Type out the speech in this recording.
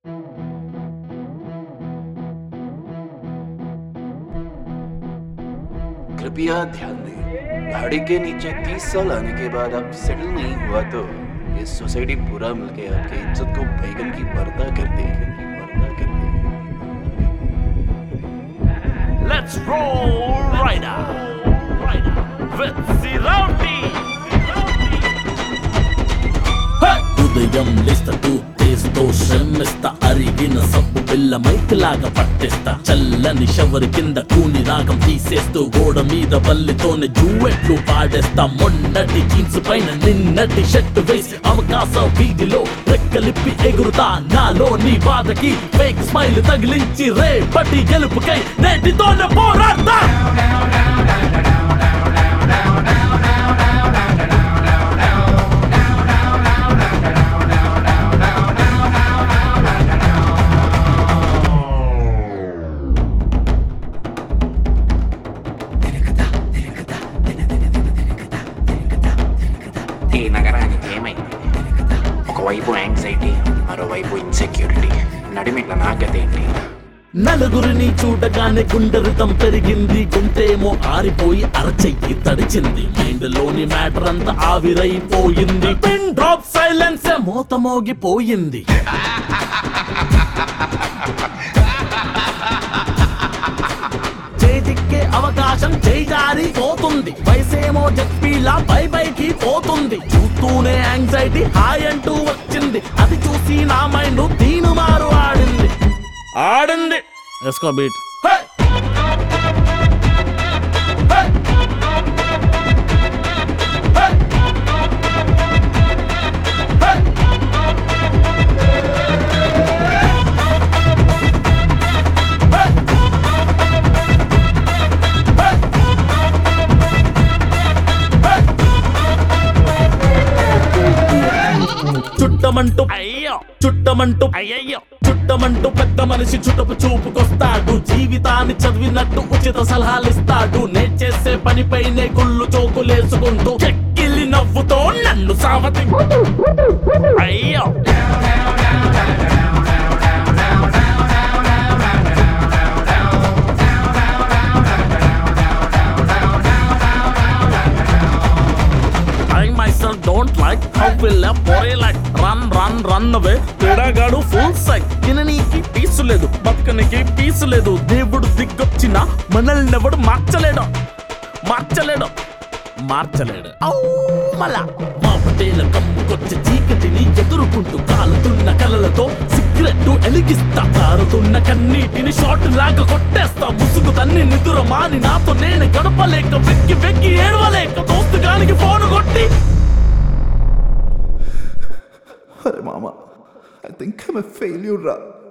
कृपया ध्यान दें, गाड़ी के नीचे 30 साल आने के बाद आप सेटल नहीं हुआ तो ये सोसाइटी पूरा मिलके आपकी इज्जत को बैगन की पर्दा कर देगी। Let's roll Rider with Sirauti. ఉదయం లేస్తా టూత్పేస్తో శ్రమిస్తా అరిగిన సబ్బు బిల్ల మైకులాగా పట్టేస్తా చల్లని షవర్ కింద కూని రాగం తీసేస్తూ గోడ మీద బల్లితోనే జూవెట్లు పాడేస్తా మొన్నటి జీన్స్ పైన నిన్నటి షర్ట్ వేసి అవకాశం వీధిలో రెక్కలిప్పి ఎగురుతా నాలో నీ బాధకి ఫేక్ స్మైల్ తగిలించి రేపటి గెలుపుకై నేటితోనే పోరాడతా ఈ నగరానికి ఏమైంది? ఒకవైపు యాంగ్జైటీ, మరోవైపు ఇన్సెక్యూరిటీ, నడిమిట్ల నాగతేంటి? నలుగురిని చూడగానే గుండెరితం పెరిగింది, గుంటేమో ఆరిపోయి అరచెయ్యి తడిచింది, మైండ్ లోని మ్యాటర్ అంతా ఆవిరైపోయింది, పిన్ డ్రాప్ సైలెన్స్ మోత మోగిపోయింది. చేతికే అవకాశం చేజారి పోతుంది, వయసేమో జట్పీలా పైకి పోతుంది, చూస్తూనే యాంగ్జైటీ హాయ్ అంటూ వచ్చింది, అది చూసి నా మైండ్ దీని మారు ఆడింది. ఎస్కో బీట్ చుట్టమంటూ అయ్యో చుట్టమంటూ అయ్యయ్యో చుట్టమంటూ పెద్ద మనిషి చుట్టపు చూపుకొస్తాడు, జీవితాన్ని చదివినట్టు ఉచిత సలహాలిస్తాడు, నే చేసే పనిపైనే గుళ్ళు చోకులేసుకుంటూ చెక్కిలి నవ్వుతో నన్ను సావతి. అయ్యో I myself don't like how will a boy like run away. తేడాగాడు ఫుల్ సైక్, తిననీకి పీసు లేదు, బతకనికి పీసు లేదు, దేవుడు దిగ్గొచ్చిన మనల్నెవడు మార్చలేడు. మళ్ళా మా పటేల కమ్ముకొచ్చే చీకటిని ఎదుర్కొంటూ కాలుతున్న కలలతో సిగరెట్ ఎలిగిస్తా, కారుతున్న కన్నీటిని షాట్ లాగా కొట్టేస్తా, ముసుగు తన్ని నిదుర మాని నాతో నేను గడపలేక వెక్కి ఏడవలేక దోస్తుగానికి ఫోన్ కొట్టి Hey mama, I think I'm a failure.